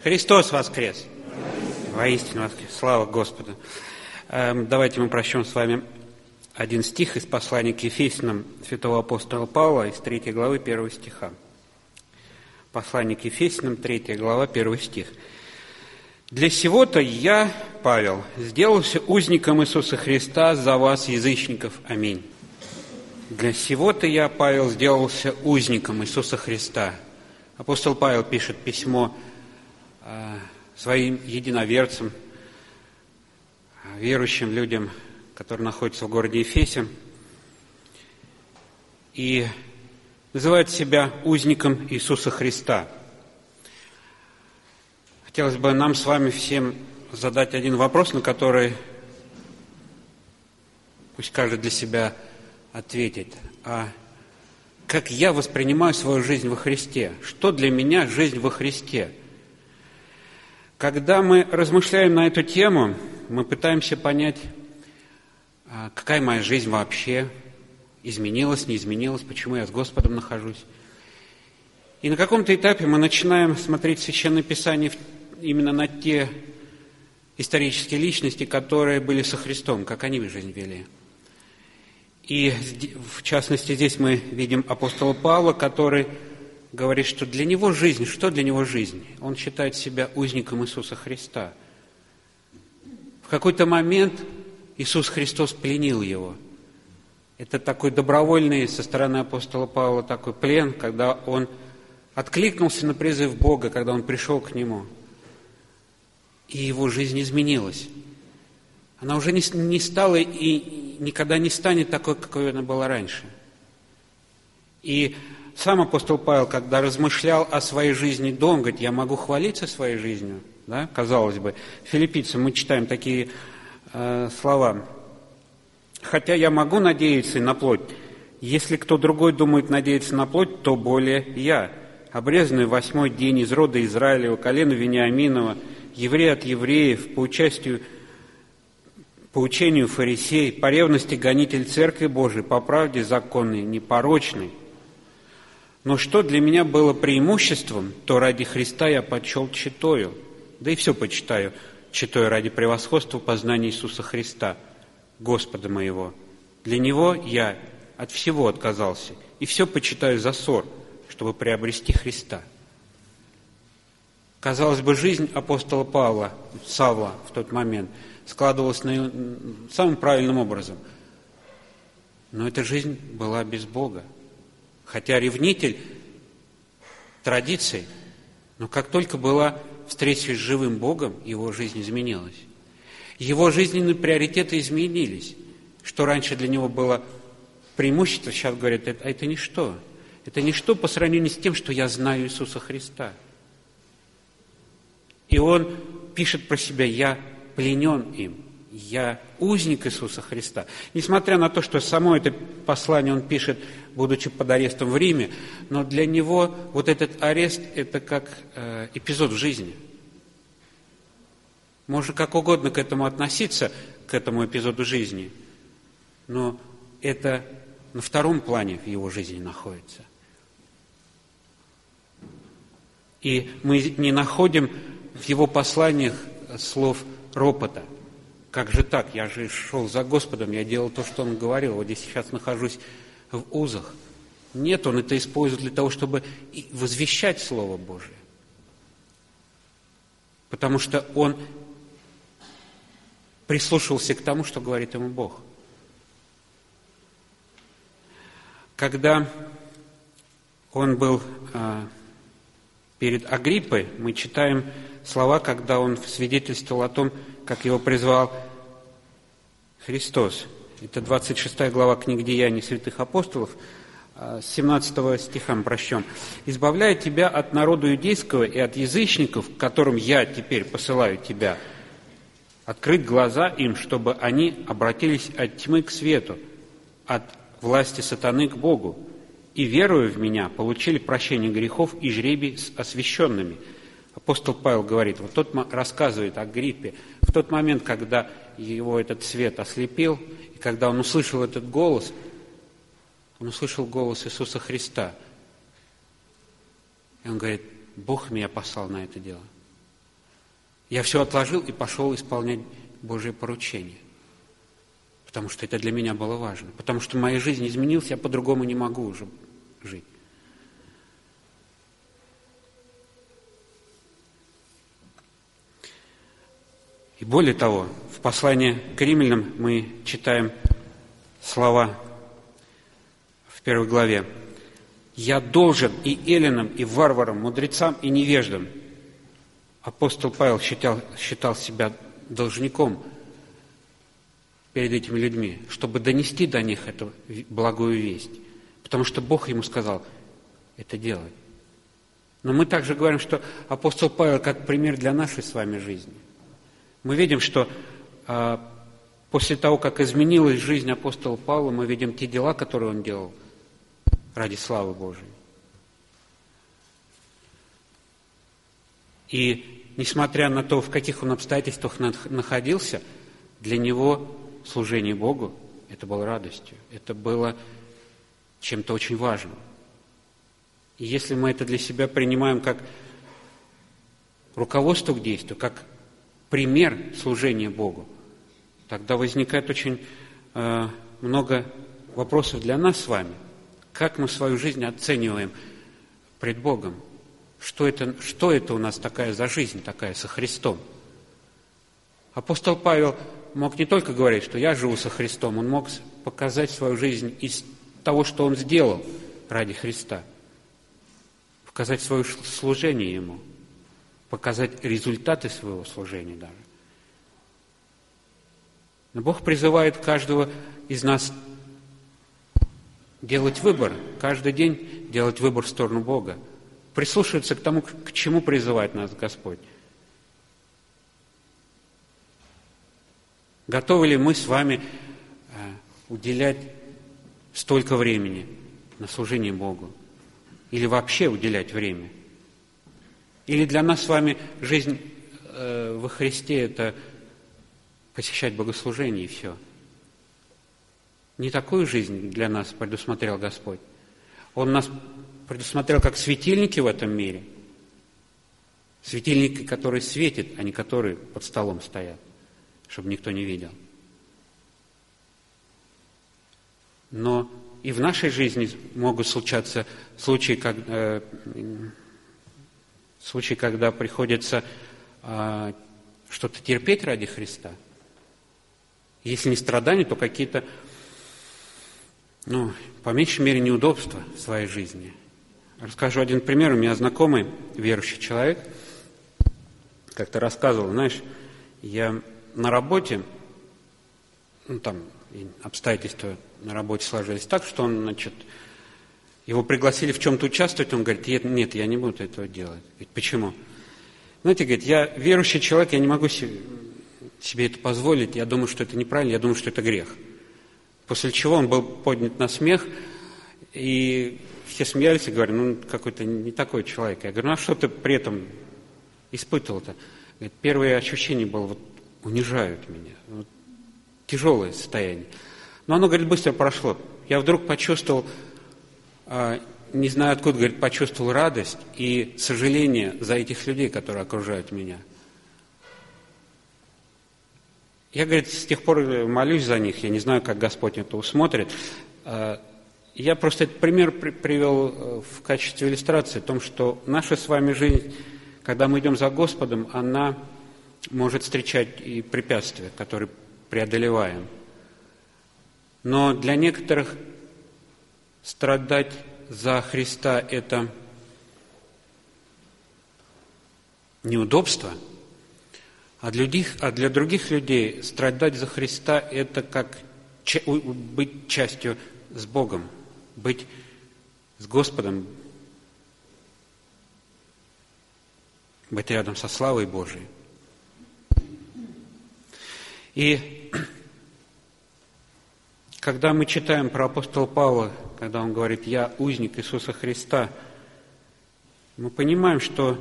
Христос воскрес! Воистину воскрес! Слава Господу! Давайте мы прочтем с вами один стих из послания к Ефесянам святого апостола Павла из 3 главы 1 стиха. Послание к Ефесянам, 3 глава, 1 стих. «Для сего-то я, Павел, сделался узником Иисуса Христа за вас, язычников. Аминь». Для сего-то я, Павел, сделался узником Иисуса Христа. Апостол Павел пишет письмо своим единоверцам, верующим людям, которые находятся в городе Ефесе, и называет себя узником Иисуса Христа. Хотелось бы нам с вами всем задать один вопрос, на который пусть каждый для себя ответит. А как я воспринимаю свою жизнь во Христе? Что для меня жизнь во Христе? Когда мы размышляем на эту тему, мы пытаемся понять, какая моя жизнь вообще, изменилась, не изменилась, почему я с Господом нахожусь. И на каком-то этапе мы начинаем смотреть Священное Писание именно на те исторические личности, которые были со Христом, как они жизнь вели. И в частности здесь мы видим апостола Павла, который говорит, что для него жизнь, что для него жизнь? Он считает себя узником Иисуса Христа. В какой-то момент Иисус Христос пленил его. Это такой добровольный со стороны апостола Павла такой плен, когда он откликнулся на призыв Бога, когда он пришел к нему. И его жизнь изменилась. Она уже не стала и никогда не станет такой, какой она была раньше. И сам апостол Павел, когда размышлял о своей жизни до, он говорит, я могу хвалиться своей жизнью, да? Казалось бы. Филиппийцам мы читаем такие слова. «Хотя я могу надеяться на плоть, если кто другой думает надеяться на плоть, то более я, обрезанный 8-й день из рода Израилева, колена Вениаминова, еврей от евреев, по учению фарисей, по ревности гонитель Церкви Божией, по правде законной, непорочной. Но что для меня было преимуществом, то ради Христа я почел читаю, да и все почитаю, читаю ради превосходства познания Иисуса Христа, Господа моего. Для Него я от всего отказался, и все почитаю за ссор, чтобы приобрести Христа». Казалось бы, жизнь апостола Павла, Савла в тот момент, складывалась самым правильным образом. Но эта жизнь была без Бога. Хотя ревнитель традиций, но как только была встреча с живым Богом, его жизнь изменилась. Его жизненные приоритеты изменились. Что раньше для него было преимущество, сейчас говорят, это ничто. Это ничто по сравнению с тем, что я знаю Иисуса Христа. И он пишет про себя, я пленен им, я узник Иисуса Христа. Несмотря на то, что само это послание он пишет, будучи под арестом в Риме, но для него вот этот арест – это как эпизод в жизни. Можно как угодно к этому относиться, к этому эпизоду жизни, но это на втором плане в его жизни находится. И мы не находим в его посланиях слов ропота. Как же так? Я же шел за Господом, я делал то, что Он говорил. Вот здесь сейчас нахожусь в узах. Нет, Он это использует для того, чтобы возвещать Слово Божие. Потому что Он прислушивался к тому, что говорит ему Бог. Когда он был перед Агриппой, мы читаем слова, когда он свидетельствовал о том, как его призвал Христос. Это 26 глава книги «Деяний святых апостолов», с 17 стиха мы прочтем. «Избавляя тебя от народа иудейского и от язычников, к которым я теперь посылаю тебя, открыть глаза им, чтобы они обратились от тьмы к свету, от власти сатаны к Богу, и, веруя в меня, получили прощение грехов и жребий с освященными». Апостол Павел говорит, рассказывает о Агриппе, в тот момент, когда его этот свет ослепил, и когда он услышал этот голос, он услышал голос Иисуса Христа. И он говорит, Бог меня послал на это дело. Я все отложил и пошел исполнять Божие поручение. Потому что это для меня было важно. Потому что моя жизнь изменилась, я по-другому не могу уже жить. И более того, в послании к Римлянам мы читаем слова в 1 главе. «Я должен и эллинам, и варварам, мудрецам и невеждам». Апостол Павел считал себя должником перед этими людьми, чтобы донести до них эту благую весть. Потому что Бог ему сказал это делать. Но мы также говорим, что апостол Павел как пример для нашей с вами жизни. Мы видим, что после того, как изменилась жизнь апостола Павла, мы видим те дела, которые он делал ради славы Божией. И несмотря на то, в каких он обстоятельствах находился, для него служение Богу – это было радостью, это было чем-то очень важным. И если мы это для себя принимаем как руководство к действию, как пример служения Богу, тогда возникает очень много вопросов для нас с вами. Как мы свою жизнь оцениваем пред Богом? Что это у нас такая за жизнь, такая со Христом? Апостол Павел мог не только говорить, что я живу со Христом, он мог показать свою жизнь из того, что он сделал ради Христа, показать свое служение Ему, показать результаты своего служения даже. Но Бог призывает каждого из нас делать выбор, каждый день делать выбор в сторону Бога, прислушиваться к тому, к чему призывает нас Господь. Готовы ли мы с вами уделять столько времени на служение Богу? Или вообще уделять время? Или для нас с вами жизнь во Христе – это посещать богослужение и все? Не такую жизнь для нас предусмотрел Господь. Он нас предусмотрел как светильники в этом мире. Светильники, которые светят, а не которые под столом стоят, чтобы никто не видел. Но и в нашей жизни могут случаться случаи, когда приходится что-то терпеть ради Христа. Если не страдания, то какие-то, по меньшей мере, неудобства в своей жизни. Расскажу один пример. У меня знакомый, верующий человек, как-то рассказывал, знаешь, я на работе, там обстоятельства на работе сложились так, что он, его пригласили в чем-то участвовать, он говорит, нет, я не буду этого делать. Говорит, почему? Знаете, говорит, я верующий человек, я не могу себе это позволить, я думаю, что это неправильно, я думаю, что это грех. После чего он был поднят на смех, и все смеялись и говорили, какой-то не такой человек. Я говорю, а что ты при этом испытывал-то? Говорит, первое ощущение было, унижают меня, тяжелое состояние. Но оно, говорит, быстро прошло. Я вдруг почувствовал, не знаю откуда, говорит, почувствовал радость и сожаление за этих людей, которые окружают меня. Я, говорит, с тех пор молюсь за них, я не знаю, как Господь это усмотрит. Я просто этот пример привел в качестве иллюстрации о том, что наша с вами жизнь, когда мы идем за Господом, она может встречать и препятствия, которые преодолеваем. Но для некоторых страдать за Христа – это неудобство, а для других людей страдать за Христа – это как быть частью с Богом, быть с Господом, быть рядом со славой Божией. И когда мы читаем про апостола Павла, когда он говорит «Я узник Иисуса Христа», мы понимаем, что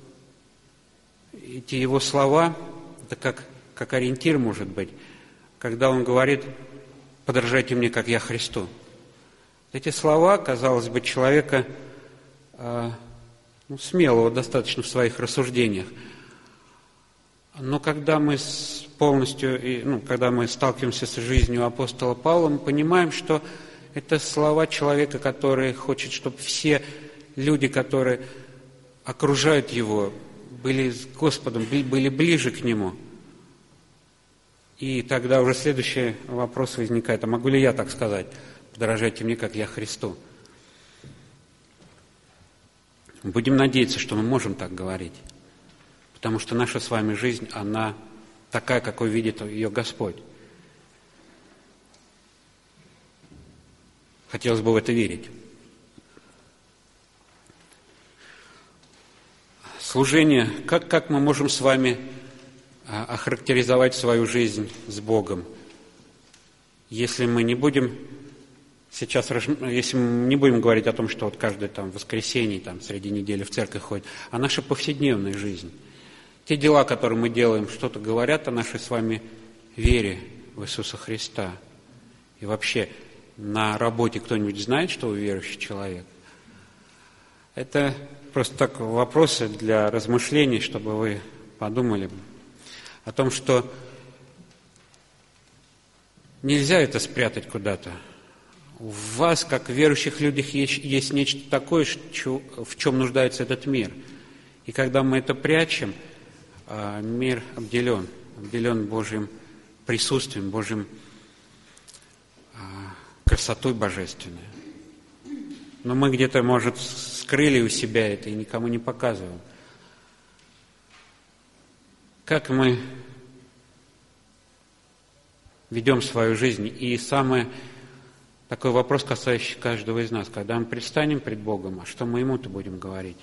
эти его слова, это как ориентир может быть, когда он говорит «Подражайте мне, как я Христу». Эти слова, казалось бы, человека смелого достаточно в своих рассуждениях, Но когда мы когда мы сталкиваемся с жизнью апостола Павла, мы понимаем, что это слова человека, который хочет, чтобы все люди, которые окружают его, были с Господом, были ближе к Нему. И тогда уже следующий вопрос возникает: а могу ли я так сказать? Подражайте мне, как я Христу. Будем надеяться, что мы можем так говорить, потому что наша с вами жизнь, она такая, какой видит ее Господь. Хотелось бы в это верить. Служение. Как мы можем с вами охарактеризовать свою жизнь с Богом, если мы не будем говорить о том, что вот каждое воскресенье, среди недели в церковь ходит, а наша повседневная жизнь. Те дела, которые мы делаем, что-то говорят о нашей с вами вере в Иисуса Христа. И вообще, на работе кто-нибудь знает, что вы верующий человек? Это просто так вопросы для размышлений, чтобы вы подумали о том, что нельзя это спрятать куда-то. У вас, как в верующих людях, есть нечто такое, в чем нуждается этот мир. И когда мы это прячем, мир обделен Божьим присутствием, Божьим красотой божественной. Но мы где-то, может, скрыли у себя это и никому не показываем. Как мы ведем свою жизнь? И самый такой вопрос, касающийся каждого из нас. Когда мы предстанем пред Богом, а что мы Ему-то будем говорить?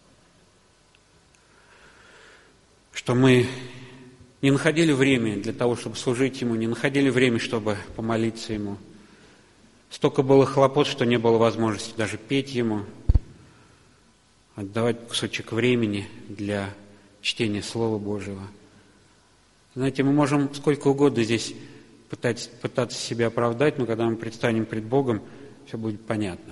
Что мы не находили времени для того, чтобы служить Ему, не находили времени, чтобы помолиться Ему. Столько было хлопот, что не было возможности даже петь Ему, отдавать кусочек времени для чтения Слова Божьего. Знаете, мы можем сколько угодно здесь пытаться себя оправдать, но когда мы предстанем пред Богом, все будет понятно.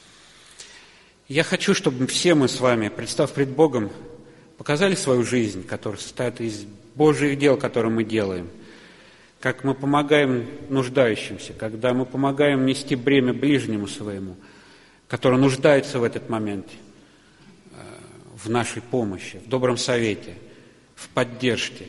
Я хочу, чтобы все мы с вами, представ пред Богом, показали свою жизнь, которая состоит из Божьих дел, которые мы делаем, как мы помогаем нуждающимся, когда мы помогаем нести бремя ближнему своему, который нуждается в этот момент в нашей помощи, в добром совете, в поддержке.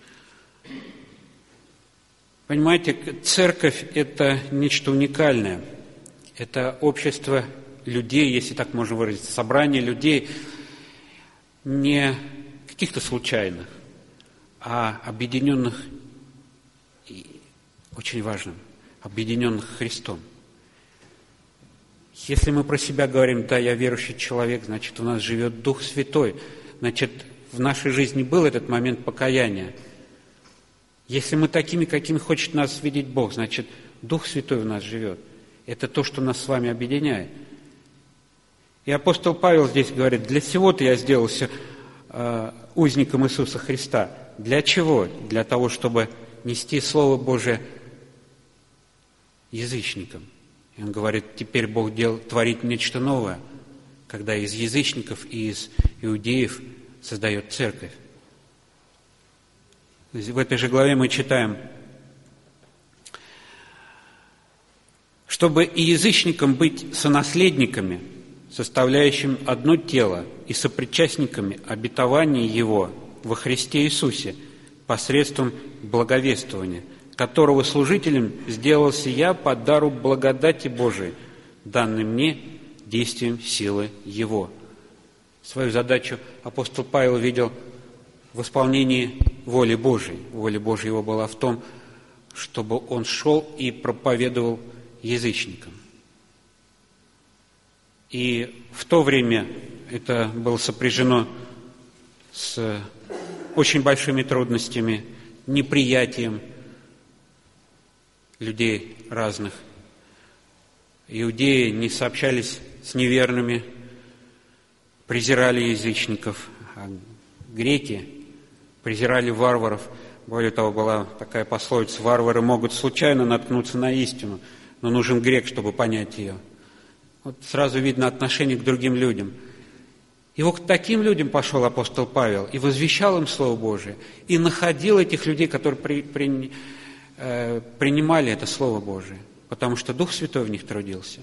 Понимаете, церковь – это нечто уникальное. Это общество людей, если так можно выразиться, собрание людей не каких-то случайных, а объединенных, и очень важным, объединенных Христом. Если мы про себя говорим: да, я верующий человек, значит, у нас живет Дух Святой, значит, в нашей жизни был этот момент покаяния. Если мы такими, какими хочет нас видеть Бог, значит, Дух Святой в нас живет. Это то, что нас с вами объединяет. И апостол Павел здесь говорит: для сего-то я сделался узником Иисуса Христа. Для чего? Для того, чтобы нести Слово Божие язычникам. И он говорит: теперь Бог творит нечто новое, когда из язычников и из иудеев создает церковь. В этой же главе мы читаем: чтобы и язычникам быть сонаследниками, составляющим одно тело, и сопричастниками обетования Его во Христе Иисусе посредством благовествования, которого служителем сделался я по дару благодати Божией, данной мне действием силы Его. Свою задачу апостол Павел видел в исполнении воли Божией. Воля Божия его была в том, чтобы он шел и проповедовал язычникам. И в то время это было сопряжено с очень большими трудностями, неприятием людей разных. Иудеи не сообщались с неверными, презирали язычников, а греки презирали варваров. Более того, была такая пословица: варвары могут случайно наткнуться на истину, но нужен грек, чтобы понять ее. Вот сразу видно отношение к другим людям. И вот к таким людям пошел апостол Павел и возвещал им Слово Божие, и находил этих людей, которые принимали это Слово Божие, потому что Дух Святой в них трудился.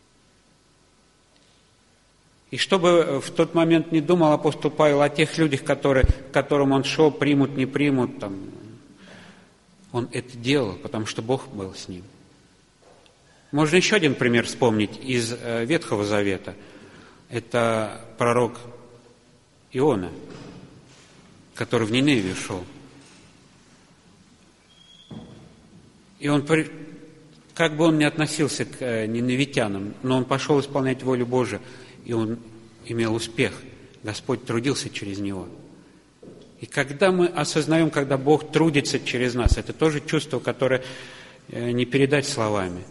И чтобы в тот момент не думал апостол Павел о тех людях, к которым он шел, примут, не примут, он это делал, потому что Бог был с ним. Можно еще один пример вспомнить из Ветхого Завета. Это пророк Иона, который в Ниневию шел. И он, как бы он ни относился к ниневитянам, но он пошел исполнять волю Божию, и он имел успех. Господь трудился через него. И когда мы осознаем, когда Бог трудится через нас, это тоже чувство, которое не передать словами.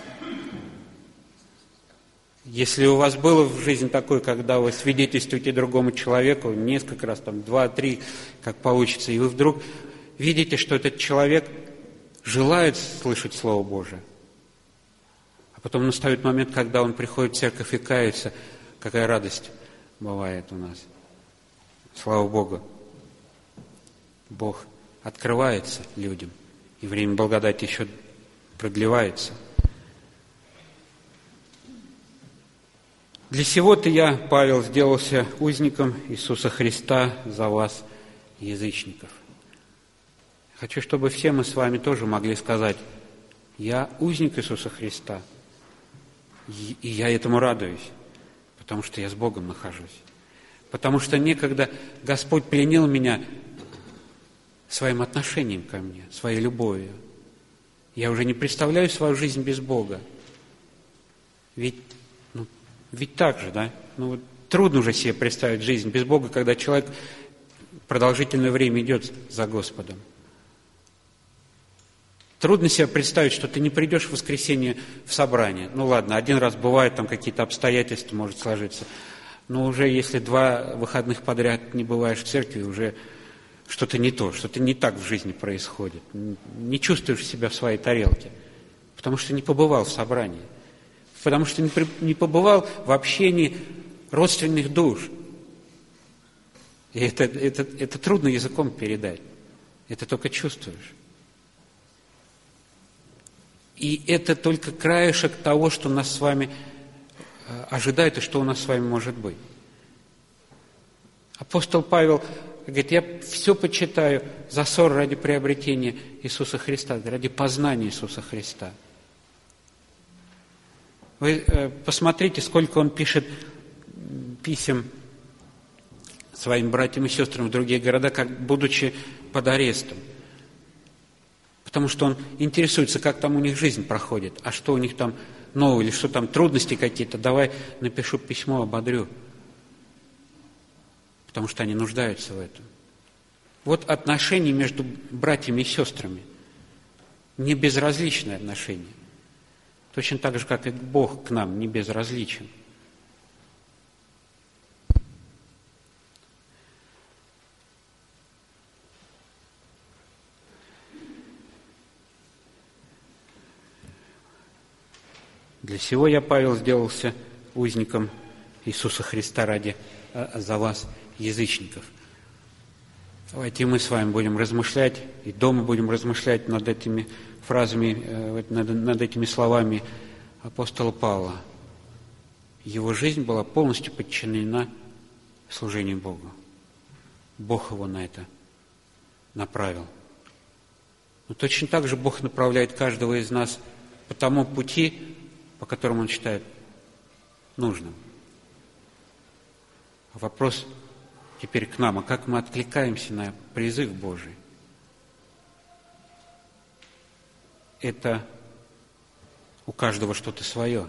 Если у вас было в жизни такое, когда вы свидетельствуете другому человеку, несколько раз, 2-3, как получится, и вы вдруг видите, что этот человек желает слышать Слово Божие, а потом настает момент, когда он приходит в церковь и кается, какая радость бывает у нас. Слава Богу. Бог открывается людям, и время благодати еще продлевается. Для сего-то я, Павел, сделался узником Иисуса Христа за вас, язычников. Хочу, чтобы все мы с вами тоже могли сказать: я узник Иисуса Христа, и я этому радуюсь, потому что я с Богом нахожусь. Потому что некогда Господь пленил меня своим отношением ко мне, своей любовью. Я уже не представляю свою жизнь без Бога. Ведь так же, да? Трудно уже себе представить жизнь без Бога, когда человек продолжительное время идет за Господом. Трудно себе представить, что ты не придешь в воскресенье в собрание. Ладно, один раз бывает, какие-то обстоятельства может сложиться. Но уже если 2 выходных подряд не бываешь в церкви, уже что-то не то, что-то не так в жизни происходит. Не чувствуешь себя в своей тарелке, потому что не побывал в собрании. Потому что не побывал в общении родственных душ. И это трудно языком передать. Это только чувствуешь. И это только краешек того, что нас с вами ожидает и что у нас с вами может быть. Апостол Павел говорит: я все почитаю за ссор ради приобретения Иисуса Христа, ради познания Иисуса Христа. Вы посмотрите, сколько он пишет писем своим братьям и сестрам в другие города, как будучи под арестом. Потому что он интересуется, как там у них жизнь проходит, а что у них там нового, или что там трудности какие-то. Давай напишу письмо, ободрю. Потому что они нуждаются в этом. Вот отношения между братьями и сестрами. Не безразличные отношения. Точно так же, как и Бог к нам не безразличен. Для сего я, Павел, сделался узником Иисуса Христа за вас, язычников. Давайте мы с вами будем размышлять, и дома будем размышлять над этими фразами, над этими словами апостола Павла. Его жизнь была полностью подчинена служению Богу. Бог его на это направил. Но точно так же Бог направляет каждого из нас по тому пути, по которому Он считает нужным. Вопрос теперь к нам: а как мы откликаемся на призыв Божий? Это у каждого что-то свое.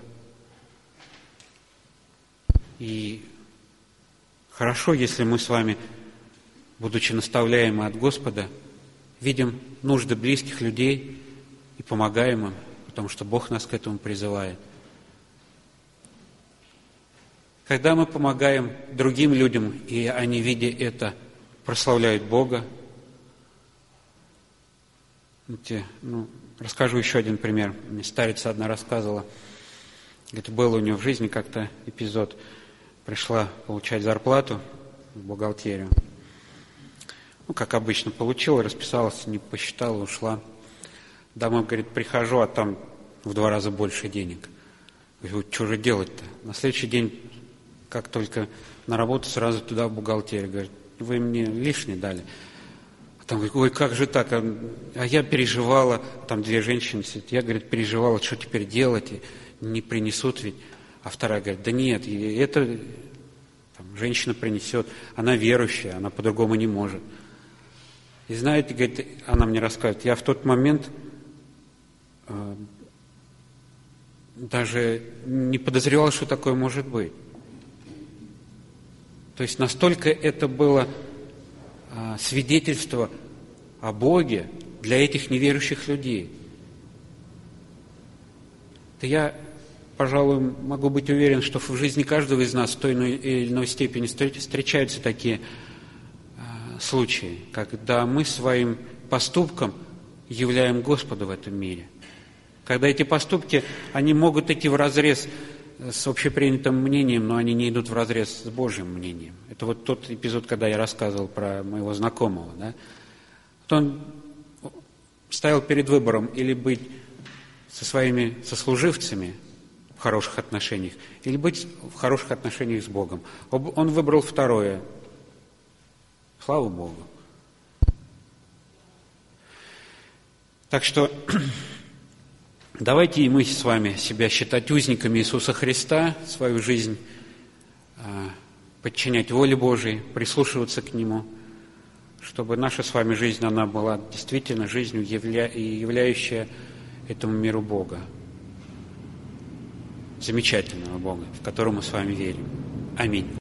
И хорошо, если мы с вами, будучи наставляемы от Господа, видим нужды близких людей и помогаем им, потому что Бог нас к этому призывает. Когда мы помогаем другим людям, и они, видя это, прославляют Бога. Расскажу еще один пример. Мне старица одна рассказывала, это был у нее в жизни как-то эпизод. пришла получать зарплату в бухгалтерию. Ну, как обычно, получила, расписалась, не посчитала, ушла. Домой, говорит, прихожу, а там в 2 раза больше денег. Говорю, вот что же делать-то? На следующий день, как только на работу, сразу туда, в бухгалтерию. Говорит, вы мне лишнее дали. А там говорит, ой, как же так? А я переживала, там 2 женщины сидят, я, говорит, переживала, что теперь делать, не принесут ведь. А вторая говорит, да нет, это там, женщина принесет, она верующая, она по-другому не может. И знаете, говорит, она мне рассказывает, я в тот момент даже не подозревал, что такое может быть. То есть настолько это было свидетельство о Боге для этих неверующих людей. Да я, пожалуй, могу быть уверен, что в жизни каждого из нас в той или иной степени встречаются такие случаи, когда мы своим поступком являем Господа в этом мире. Когда эти поступки, они могут идти вразрез с общепринятым мнением, но они не идут вразрез с Божьим мнением. Это вот тот эпизод, когда я рассказывал про моего знакомого. Да? Вот он стоял перед выбором или быть со своими сослуживцами в хороших отношениях, или быть в хороших отношениях с Богом. Он выбрал второе. Слава Богу. Так что давайте и мы с вами себя считать узниками Иисуса Христа, свою жизнь подчинять воле Божией, прислушиваться к Нему, чтобы наша с вами жизнь, она была действительно жизнью, являющая этому миру Бога, замечательного Бога, в которого мы с вами верим. Аминь.